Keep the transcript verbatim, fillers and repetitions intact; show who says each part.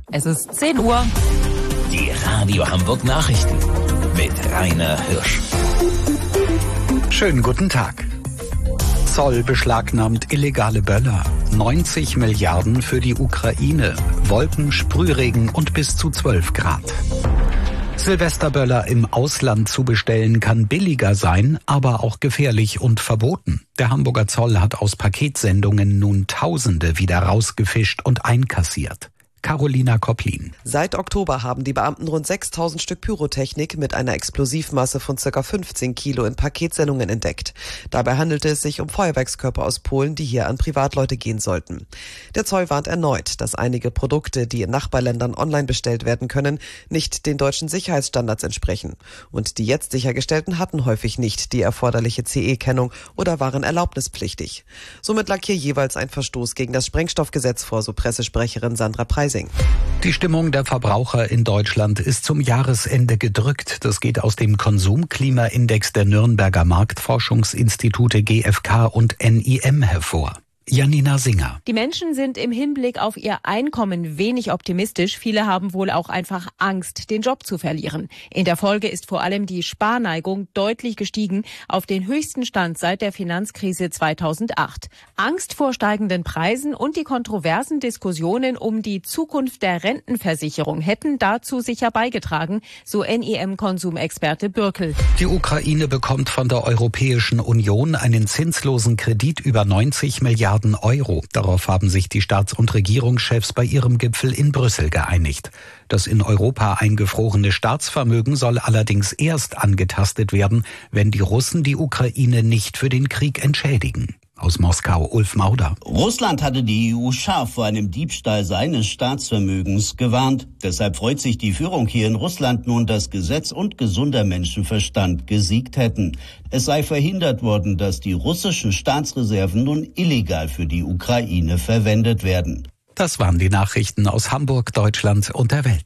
Speaker 1: Es ist zehn Uhr.
Speaker 2: Die Radio Hamburg Nachrichten mit Rainer Hirsch.
Speaker 3: Schönen guten Tag. Zoll beschlagnahmt illegale Böller. neunzig Milliarden für die Ukraine. Wolken, Sprühregen und bis zu zwölf Grad. Silvesterböller im Ausland zu bestellen kann billiger sein, aber auch gefährlich und verboten. Der Hamburger Zoll hat aus Paketsendungen nun Tausende wieder rausgefischt und einkassiert. Carolina Kopplin.
Speaker 4: Seit Oktober haben die Beamten rund sechstausend Stück Pyrotechnik mit einer Explosivmasse von ca. fünfzehn Kilo in Paketsendungen entdeckt. Dabei handelte es sich um Feuerwerkskörper aus Polen, die hier an Privatleute gehen sollten. Der Zoll warnt erneut, dass einige Produkte, die in Nachbarländern online bestellt werden können, nicht den deutschen Sicherheitsstandards entsprechen. Und die jetzt sichergestellten hatten häufig nicht die erforderliche C E-Kennung oder waren erlaubnispflichtig. Somit lag hier jeweils ein Verstoß gegen das Sprengstoffgesetz vor, so Pressesprecherin Sandra Preising.
Speaker 3: Die Stimmung der Verbraucher in Deutschland ist zum Jahresende gedrückt. Das geht aus dem Konsumklimaindex der Nürnberger Marktforschungsinstitute G F K und N I M hervor. Janina Singer.
Speaker 1: Die Menschen sind im Hinblick auf ihr Einkommen wenig optimistisch. Viele haben wohl auch einfach Angst, den Job zu verlieren. In der Folge ist vor allem die Sparneigung deutlich gestiegen auf den höchsten Stand seit der Finanzkrise zweitausendacht. Angst vor steigenden Preisen und die kontroversen Diskussionen um die Zukunft der Rentenversicherung hätten dazu sicher beigetragen, so N I M-Konsumexperte Bürkel.
Speaker 3: Die Ukraine bekommt von der Europäischen Union einen zinslosen Kredit über neunzig Milliarden Euro. Darauf haben sich die Staats- und Regierungschefs bei ihrem Gipfel in Brüssel geeinigt. Das in Europa eingefrorene Staatsvermögen soll allerdings erst angetastet werden, wenn die Russen die Ukraine nicht für den Krieg entschädigen. Aus Moskau, Ulf Mauder.
Speaker 5: Russland hatte die E U scharf vor einem Diebstahl seines Staatsvermögens gewarnt. Deshalb freut sich die Führung hier in Russland nun, dass Gesetz und gesunder Menschenverstand gesiegt hätten. Es sei verhindert worden, dass die russischen Staatsreserven nun illegal für die Ukraine verwendet werden.
Speaker 3: Das waren die Nachrichten aus Hamburg, Deutschland und der Welt.